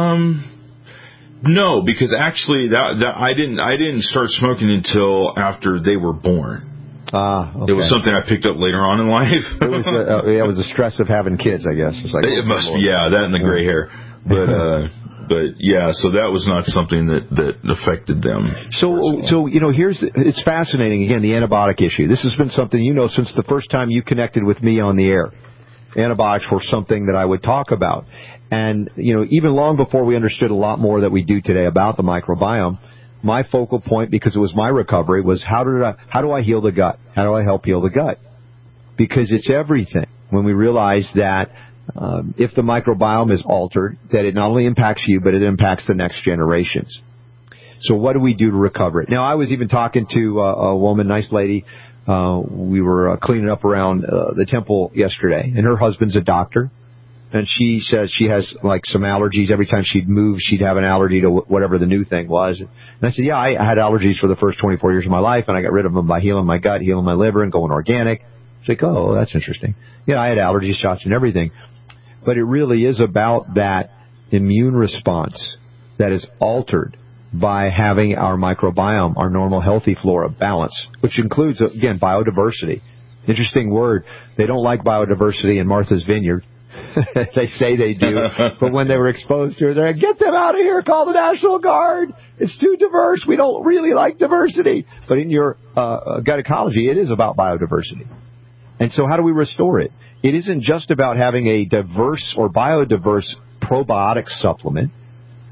No, because actually I didn't start smoking until after they were born. Okay. It was something I picked up later on in life. It was the stress of having kids, I guess. It's like, it must be, that and the gray hair. But so that was not something that affected them. So it's fascinating, again, the antibiotic issue. This has been something since the first time you connected with me on the air. Antibiotics were something that I would talk about. And, even long before we understood a lot more that we do today about the microbiome, my focal point, because it was my recovery, was how do I heal the gut? How do I help heal the gut? Because it's everything. When we realize that if the microbiome is altered, that it not only impacts you, but it impacts the next generations. So what do we do to recover it? Now, I was even talking to a woman, nice lady. We were cleaning up around the temple yesterday, and her husband's a doctor, and she says she has some allergies. Every time she'd move, she'd have an allergy to whatever the new thing was. And I said, I had allergies for the first 24 years of my life, and I got rid of them by healing my gut, healing my liver, and going organic. She's like, oh, that's interesting. Yeah, I had allergy shots and everything. But it really is about that immune response that is altered by having our microbiome, our normal healthy flora balance, which includes, again, biodiversity. Interesting word. They don't like biodiversity in Martha's Vineyard. They say they do, but when they were exposed to it, they're like, get them out of here, call the National Guard. It's too diverse. We don't really like diversity. But in your gut ecology, it is about biodiversity. And so how do we restore it? It isn't just about having a diverse or biodiverse probiotic supplement.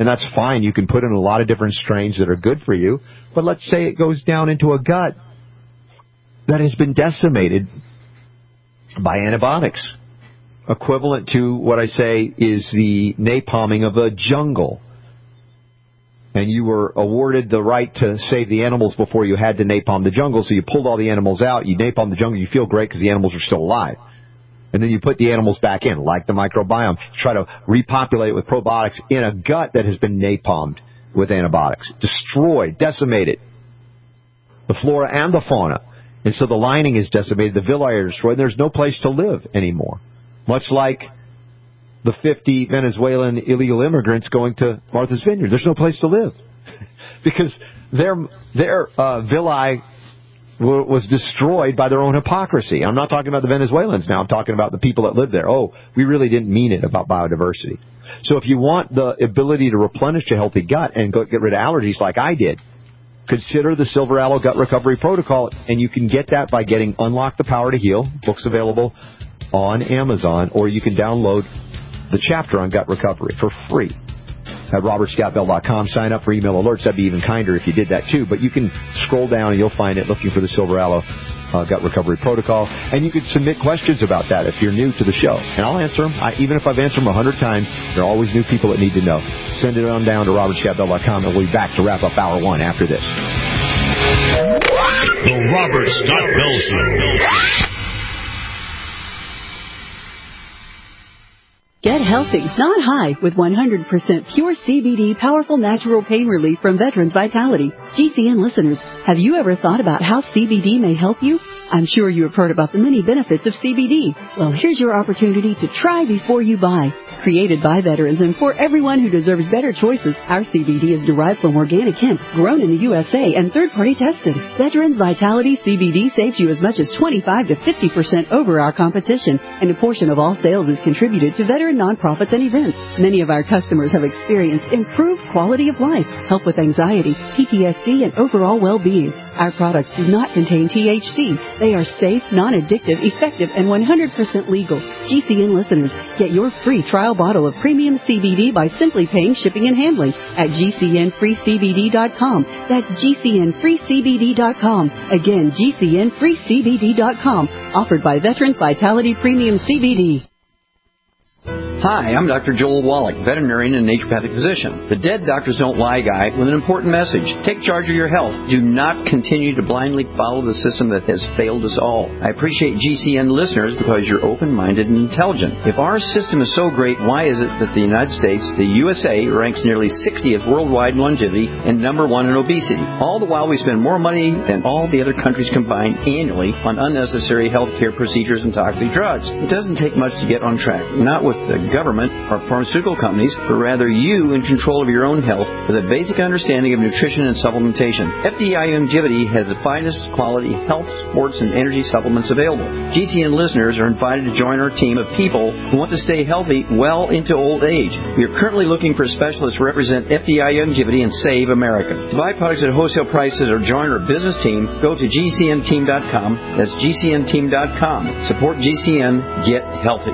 and that's fine. You can put in a lot of different strains that are good for you. But let's say it goes down into a gut that has been decimated by antibiotics, equivalent to what I say is the napalming of a jungle. And you were awarded the right to save the animals before you had to napalm the jungle, so you pulled all the animals out, you napalm the jungle, you feel great because the animals are still alive. And then you put the animals back in, like the microbiome, try to repopulate it with probiotics in a gut that has been napalmed with antibiotics, destroyed, decimated, the flora and the fauna. And so the lining is decimated, the villi are destroyed, and there's no place to live anymore. Much like the 50 Venezuelan illegal immigrants going to Martha's Vineyard. There's no place to live because their villi was destroyed by their own hypocrisy. I'm not talking about the Venezuelans now. I'm talking about the people that live there. Oh, we really didn't mean it about biodiversity. So if you want the ability to replenish a healthy gut and get rid of allergies like I did, consider the Silver Aloe Gut Recovery Protocol, and you can get that by getting Unlock the Power to Heal, books available on Amazon, or you can download the chapter on gut recovery for free at robertscottbell.com. Sign up for email alerts. That'd be even kinder if you did that too. But you can scroll down and you'll find it looking for the Silver Aloe Gut Recovery Protocol. And you can submit questions about that if you're new to the show. And I'll answer them. Even if I've answered them 100 times, there are always new people that need to know. Send it on down to robertscottbell.com, and we'll be back to wrap up Hour 1 after this. The Robert Scott Bell Show. Get healthy, not high, with 100% pure CBD powerful natural pain relief from Veterans Vitality. GCN listeners, have you ever thought about how CBD may help you? I'm sure you have heard about the many benefits of CBD. Well, here's your opportunity to try before you buy. Created by veterans and for everyone who deserves better choices, our CBD is derived from organic hemp, grown in the USA and third-party tested. Veterans Vitality CBD saves you as much as 25 to 50% over our competition, and a portion of all sales is contributed to veteran nonprofits and events. Many of our customers have experienced improved quality of life, help with anxiety, PTSD, and overall well-being. Our products do not contain THC. They are safe, non-addictive, effective, and 100% legal. GCN listeners, get your free trial bottle of premium CBD by simply paying shipping and handling at GCNFreeCBD.com. That's GCNFreeCBD.com. Again, GCNFreeCBD.com. Offered by Veterans Vitality Premium CBD. Hi, I'm Dr. Joel Wallach, veterinarian and naturopathic physician. The Dead Doctors Don't Lie guy with an important message. Take charge of your health. Do not continue to blindly follow the system that has failed us all. I appreciate GCN listeners because you're open-minded and intelligent. If our system is so great, why is it that the United States, the USA, ranks nearly 60th worldwide in longevity and number 1 in obesity? All the while we spend more money than all the other countries combined annually on unnecessary healthcare procedures and toxic drugs. It doesn't take much to get on track. Not with the government or pharmaceutical companies, but rather you in control of your own health with a basic understanding of nutrition and supplementation. FDI Longevity has the finest quality health, sports, and energy supplements available. GCN listeners are invited to join our team of people who want to stay healthy well into old age. We are currently looking for specialists to represent FDI Longevity and Save America. To buy products at wholesale prices or join our business team, go to GCNteam.com. That's GCNteam.com. Support GCN. Get healthy.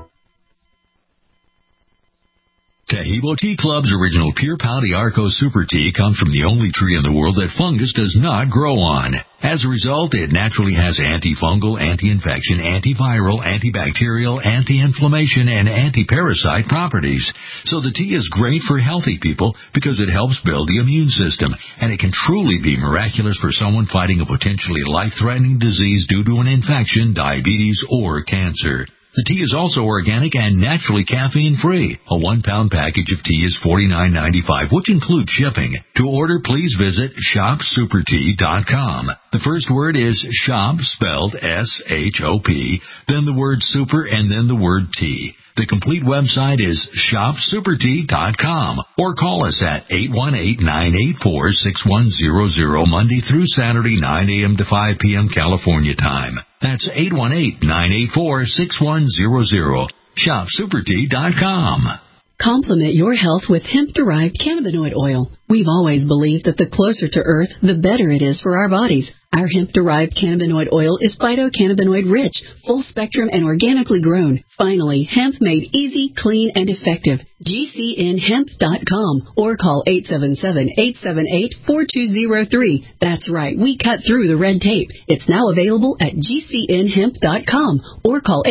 Tahibo Tea Club's original Pure Pau d'Arco Super Tea comes from the only tree in the world that fungus does not grow on. As a result, it naturally has antifungal, anti-infection, antiviral, antibacterial, anti-inflammation, and anti-parasite properties. So the tea is great for healthy people because it helps build the immune system, and it can truly be miraculous for someone fighting a potentially life-threatening disease due to an infection, diabetes, or cancer. The tea is also organic and naturally caffeine-free. A 1-pound package of tea is $49.95, which includes shipping. To order, please visit shopsupertea.com. The first word is shop, spelled S-H-O-P, then the word super, and then the word tea. The complete website is shopsupertea.com, or call us at 818-984-6100 Monday through Saturday, 9 a.m. to 5 p.m. California time. That's 818-984-6100. Shopsupertea.com. Complement your health with hemp-derived cannabinoid oil. We've always believed that the closer to Earth, the better it is for our bodies. Our hemp-derived cannabinoid oil is phytocannabinoid-rich, full-spectrum, and organically grown. Finally, hemp made easy, clean, and effective. GCNhemp.com or call 877-878-4203. That's right, we cut through the red tape. It's now available at GCNhemp.com or call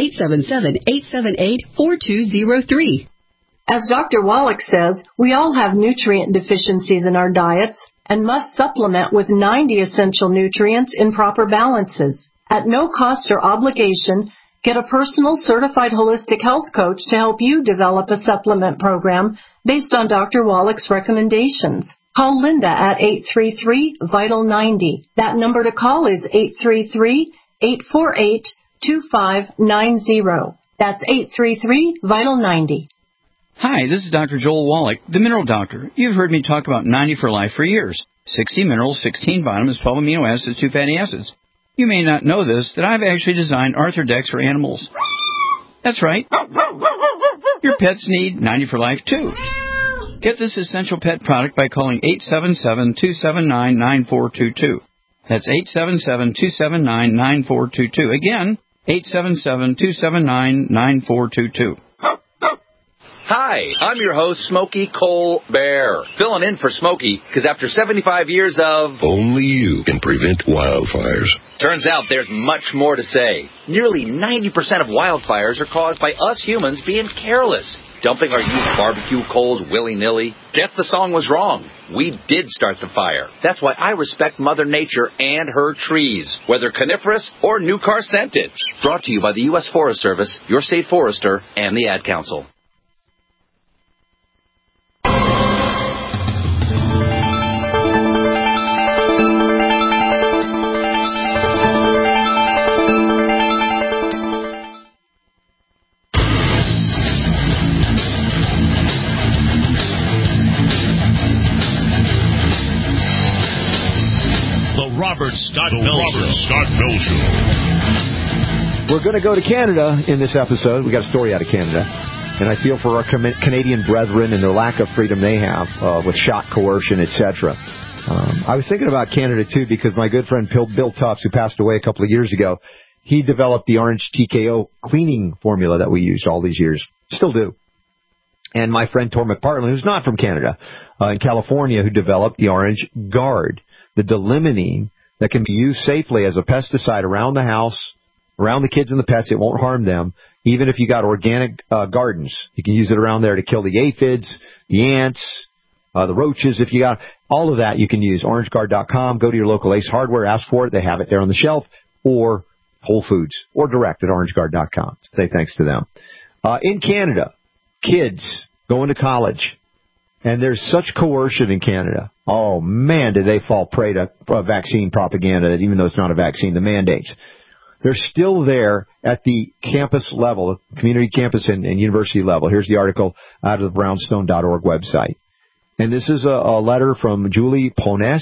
877-878-4203. As Dr. Wallach says, we all have nutrient deficiencies in our diets and must supplement with 90 essential nutrients in proper balances. At no cost or obligation, get a personal certified holistic health coach to help you develop a supplement program based on Dr. Wallach's recommendations. Call Linda at 833-VITAL-90. That number to call is 833-848-2590. That's 833-VITAL-90. Hi, this is Dr. Joel Wallach, the Mineral Doctor. You've heard me talk about 90 for Life for years. 60 minerals, 16 vitamins, 12 amino acids, 2 fatty acids. You may not know this, that I've actually designed Arthrodex for animals. That's right. Your pets need 90 for Life, too. Get this essential pet product by calling 877-279-9422. That's 877-279-9422. Again, 877-279-9422. Hi, I'm your host, Smokey Cole Bear, filling in for Smokey, because after 75 years of... Only you can prevent wildfires. Turns out there's much more to say. Nearly 90% of wildfires are caused by us humans being careless, dumping our used barbecue coals willy-nilly. Guess the song was wrong. We did start the fire. That's why I respect Mother Nature and her trees, whether coniferous or new car scented. Brought to you by the U.S. Forest Service, your state forester, and the Ad Council. Robert Scott Bell Show. We're going to go to Canada in this episode. We got a story out of Canada. And I feel for our Canadian brethren and their lack of freedom they have with shot coercion, etc. I was thinking about Canada, too, because my good friend Bill Tufts, who passed away a couple of years ago, he developed the Orange TKO cleaning formula that we used all these years. Still do. And my friend Tor McPartland, who's not from Canada, in California, who developed the Orange Guard, the delimonene that can be used safely as a pesticide around the house, around the kids and the pets. It won't harm them. Even if you got organic gardens, you can use it around there to kill the aphids, the ants, the roaches. If you got all of that, you can use OrangeGuard.com. Go to your local Ace Hardware, ask for it. They have it there on the shelf, or Whole Foods, or direct at OrangeGuard.com. Say thanks to them. In Canada, kids going to college. And there's such coercion in Canada. Oh, man, did they fall prey to vaccine propaganda, even though it's not a vaccine, the mandates. They're still there at the campus level, community campus and university level. Here's the article out of the brownstone.org website. And this is a letter from Julie Ponès,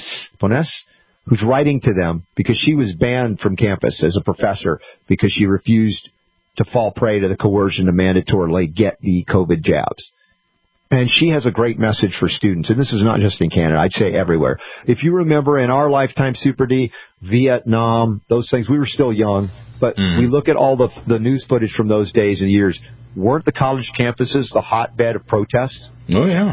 who's writing to them because she was banned from campus as a professor because she refused to fall prey to the coercion to mandatorily get the COVID jabs. And she has a great message for students. And this is not just in Canada. I'd say everywhere. If you remember in our lifetime, Super D, Vietnam, those things, we were still young. But we look at all the news footage from those days and years. Weren't the college campuses the hotbed of protest? Oh, yeah.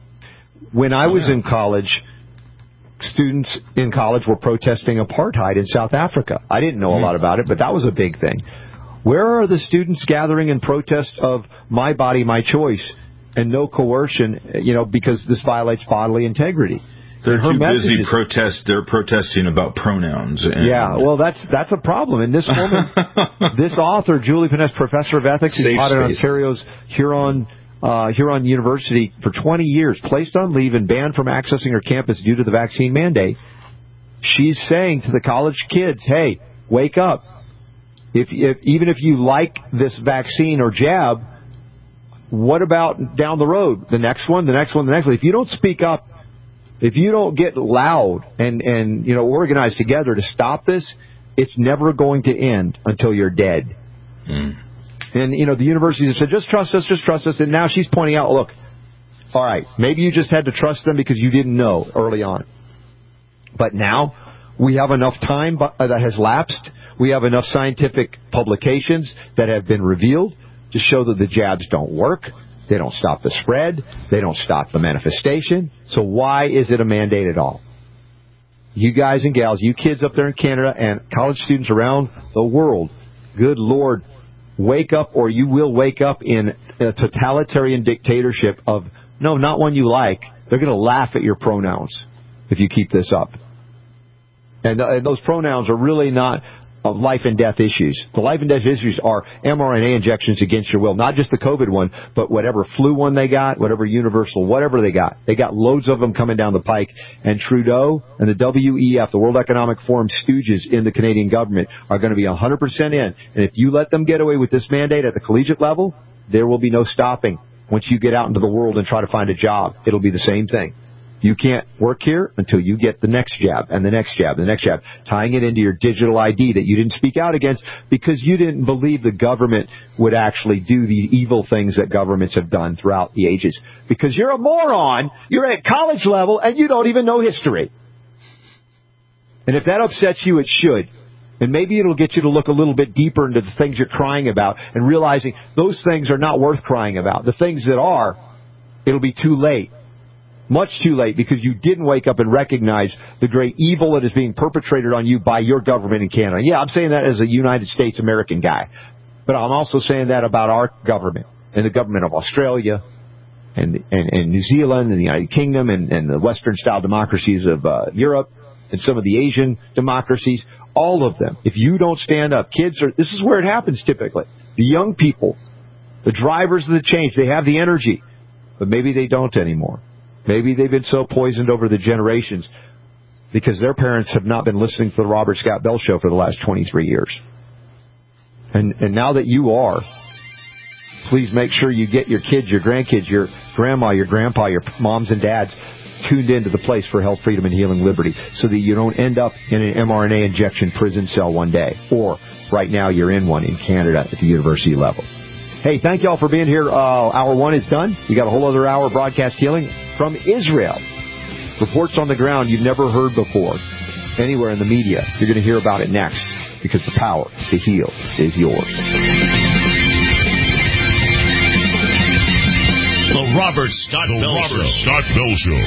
When I was in college, students in college were protesting apartheid in South Africa. I didn't know a lot about it, but that was a big thing. Where are the students gathering in protest of my body, my choice? And no coercion, because this violates bodily integrity. They're too busy They're protesting about pronouns. Well, that's a problem. And this woman, this author, Julie Ponès, professor of ethics, who taught at Ontario's Huron University for 20 years, placed on leave and banned from accessing her campus due to the vaccine mandate. She's saying to the college kids, "Hey, wake up! Even if you like this vaccine or jab." What about down the road? The next one, the next one, the next one. If you don't speak up, if you don't get loud and organize together to stop this, it's never going to end until you're dead. And, the universities have said, just trust us. And now she's pointing out, look, all right, maybe you just had to trust them because you didn't know early on. But now we have enough time that has lapsed. We have enough scientific publications that have been revealed to show that the jabs don't work. They don't stop the spread. They don't stop the manifestation. So why is it a mandate at all? You guys and gals, you kids up there in Canada and college students around the world, good Lord, wake up or you will wake up in a totalitarian dictatorship of, no, not one you like. They're going to laugh at your pronouns if you keep this up. And those pronouns are really not life and death issues. The life and death issues are mRNA injections against your will, not just the COVID one, but whatever flu one they got, whatever universal, whatever they got. They got loads of them coming down the pike. And Trudeau and the WEF, the World Economic Forum stooges in the Canadian government, are going to be 100% in. And if you let them get away with this mandate at the collegiate level, there will be no stopping. Once you get out into the world and try to find a job, it'll be the same thing. You can't work here until you get the next jab and the next jab and the next jab, tying it into your digital ID that you didn't speak out against because you didn't believe the government would actually do the evil things that governments have done throughout the ages. Because you're a moron, you're at college level, and you don't even know history. And if that upsets you, it should. And maybe it'll get you to look a little bit deeper into the things you're crying about and realizing those things are not worth crying about. The things that are, it'll be too late. Much too late because you didn't wake up and recognize the great evil that is being perpetrated on you by your government in Canada. Yeah, I'm saying that as a United States American guy. But I'm also saying that about our government and the government of Australia and New Zealand and the United Kingdom and the Western-style democracies of Europe and some of the Asian democracies, all of them. If you don't stand up, this is where it happens typically. The young people, the drivers of the change, they have the energy, but maybe they don't anymore. Maybe they've been so poisoned over the generations because their parents have not been listening to the Robert Scott Bell Show for the last 23 years. And now that you are, please make sure you get your kids, your grandkids, your grandma, your grandpa, your moms and dads tuned into the place for health, freedom, and healing liberty so that you don't end up in an mRNA injection prison cell one day. Or right now you're in one in Canada at the university level. Hey, thank you all for being here. Hour one is done. We got a whole other hour of broadcast healing from Israel. Reports on the ground you've never heard before anywhere in the media. You're going to hear about it next because the power to heal is yours. The Robert Scott Bell Show.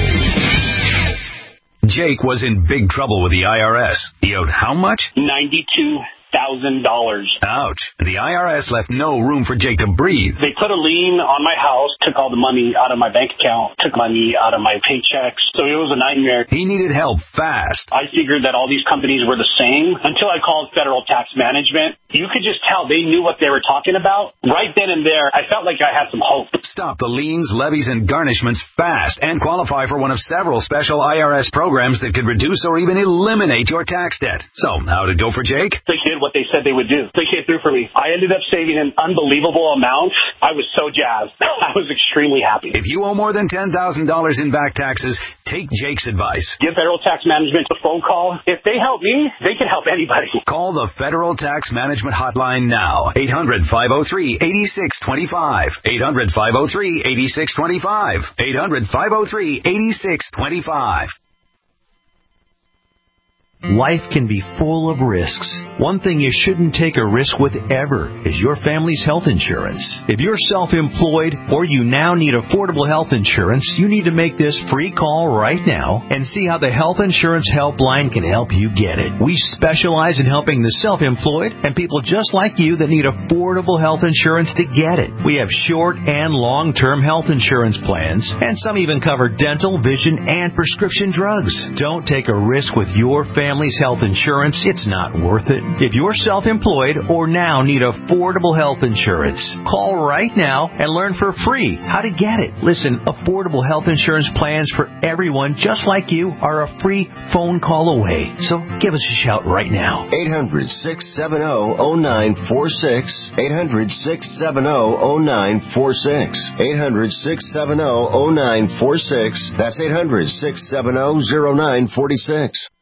Jake was in big trouble with the IRS. He owed how much? $92,000. Ouch. The IRS left no room for Jake to breathe. They put a lien on my house, took all the money out of my bank account, took money out of my paychecks. So it was a nightmare. He needed help fast. I figured that all these companies were the same until I called Federal Tax Management. You could just tell they knew what they were talking about. Right then and there, I felt like I had some hope. Stop the liens, levies, and garnishments fast and qualify for one of several special IRS programs that could reduce or even eliminate your tax debt. So, how'd it go for Jake? They did what they said they would do. They came through for me. I ended up saving an unbelievable amount. I was so jazzed. I was extremely happy. If you owe more than $10,000 in back taxes, take Jake's advice. Give Federal Tax Management a phone call. If they help me, they can help anybody. Call the Federal Tax Management Hotline now. 800-503-8625. 800-503-8625. 800-503-8625. Life can be full of risks. One thing you shouldn't take a risk with ever is your family's health insurance. If you're self-employed or you now need affordable health insurance, you need to make this free call right now and see how the Health Insurance Helpline can help you get it. We specialize in helping the self-employed and people just like you that need affordable health insurance to get it. We have short and long-term health insurance plans, and some even cover dental, vision, and prescription drugs. Don't take a risk with your family's health insurance. It's not worth it. If you're self-employed or now need affordable health insurance, call right now and learn for free how to get it. Listen, affordable health insurance plans for everyone just like you are a free phone call away. So give us a shout right now. 800-670-0946. 800-670-0946. 800-670-0946. That's 800-670-0946.